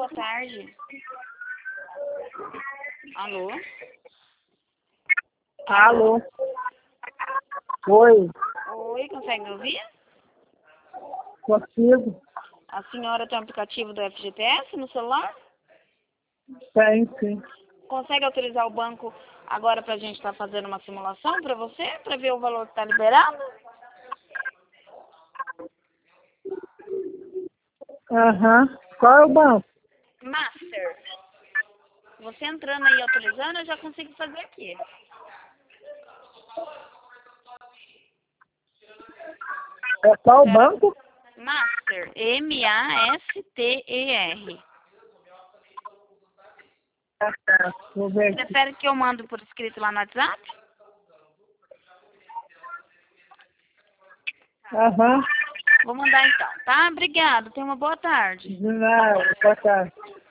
boa tarde. Alô? Alô? Oi, Oi, consegue me ouvir? consigo? A senhora tem um aplicativo do FGTS no celular? Tem, sim. Consegue autorizar o banco agora pra gente estar fazendo uma simulação pra você? Pra ver o valor que tá liberado? Aham. Qual é o banco? Master. Você entrando aí autorizando, eu já consigo fazer aqui. É qual o banco? Master. M-A-S-T-E-R. Ah, tá. Vou ver aqui. Prefere que eu mando por escrito lá no WhatsApp? Aham. Vou mandar então, tá? Obrigado. Tenha uma boa tarde. De nada, boa tarde.